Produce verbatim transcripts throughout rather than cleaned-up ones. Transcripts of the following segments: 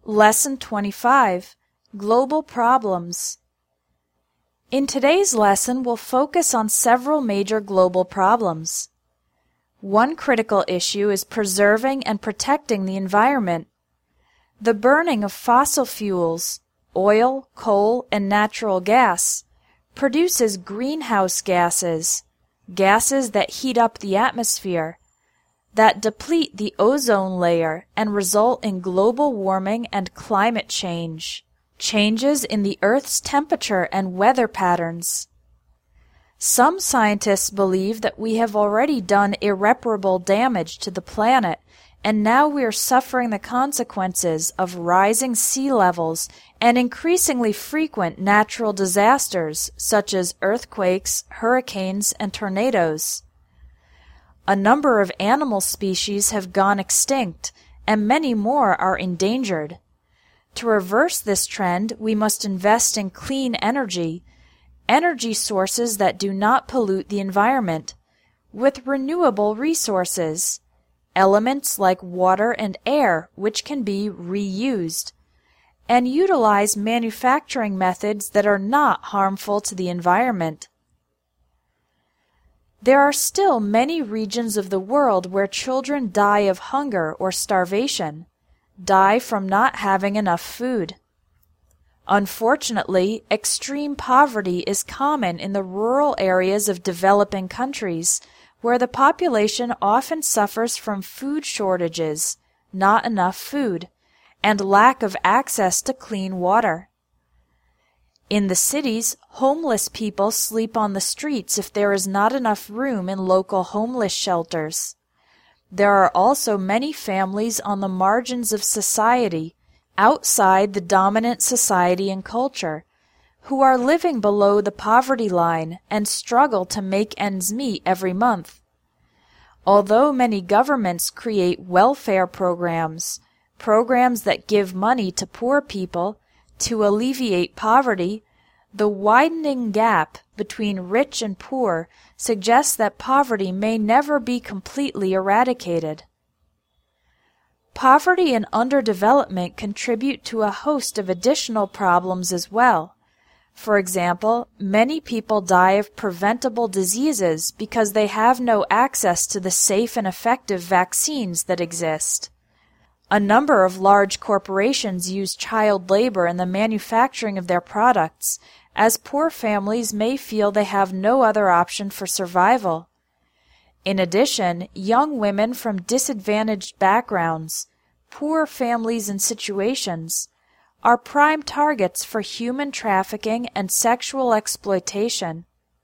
Lesson twenty-five, Global Problems. In today's lesson, we'll focus on several major global problems. One critical issue is preserving and protecting the environment. The burning of fossil fuels, oil, coal, and natural gas, produces greenhouse gases, gases that heat up the atmosphere, that deplete the ozone layer and result in global warming and climate change, changes in the Earth's temperature and weather patterns. Some scientists believe that we have already done irreparable damage to the planet, and now we are suffering the consequences of rising sea levels and increasingly frequent natural disasters such as earthquakes, hurricanes, and tornadoes. A number of animal species have gone extinct, and many more are endangered. To reverse this trend, we must invest in clean energy, energy sources that do not pollute the environment, with renewable resources, elements like water and air which can be reused, and utilize manufacturing methods that are not harmful to the environment. There are still many regions of the world where children die of hunger or starvation, die from not having enough food. Unfortunately, extreme poverty is common in the rural areas of developing countries, where the population often suffers from food shortages, not enough food, and lack of access to clean water. In the cities, homeless people sleep on the streets if there is not enough room in local homeless shelters. There are also many families on the margins of society, outside the dominant society and culture, who are living below the poverty line and struggle to make ends meet every month. Although many governments create welfare programs, programs that give money to poor people to alleviate poverty, the widening gap between rich and poor suggests that poverty may never be completely eradicated. Poverty and underdevelopment contribute to a host of additional problems as well. For example, many people die of preventable diseases because they have no access to the safe and effective vaccines that exist. A number of large corporations use child labor in the manufacturing of their products, as poor families may feel they have no other option for survival. In addition, young women from disadvantaged backgrounds, poor families and situations, are prime targets for human trafficking and sexual exploitation.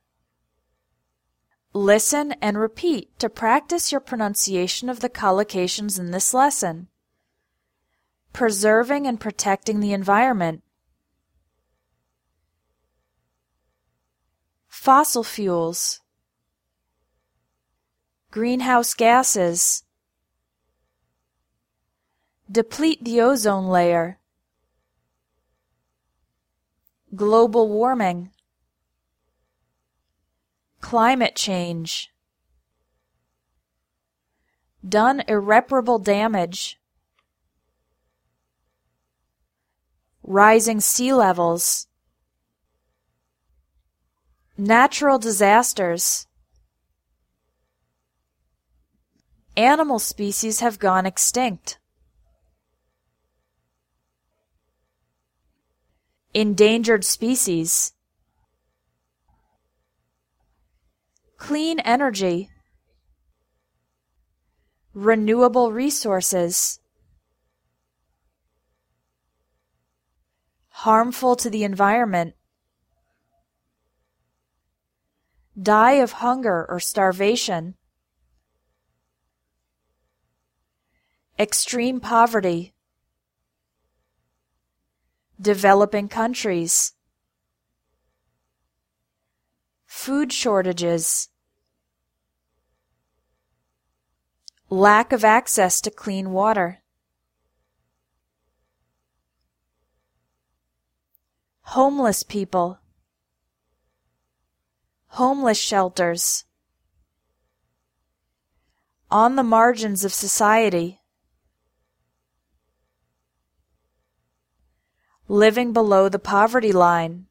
Listen and repeat to practice your pronunciation of the collocations in this lesson. Preserving and protecting the environment. Fossil fuels. Greenhouse gases. Deplete the ozone layer. Global warming. Climate change. Done irreparable damage. Rising sea levels. Natural disasters. Animal species have gone extinct. Endangered species. Clean energy. Renewable resources. Harmful to the environment. Die of hunger or starvation. Extreme poverty. Developing countries. Food shortages. Lack of access to clean water. Homeless people. Homeless shelters. On the margins of society. living below the poverty line,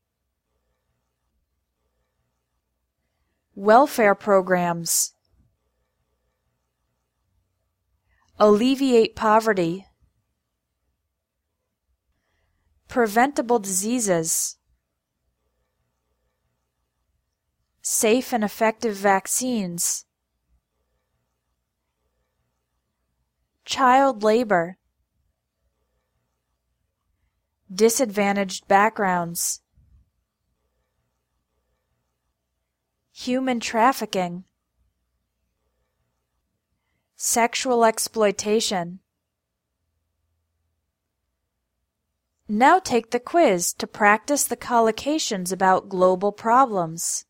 welfare programs, alleviate poverty, preventable diseases, safe and effective vaccines, child labor, disadvantaged backgrounds, human trafficking, sexual exploitation. Now take the quiz to practice the collocations about global problems.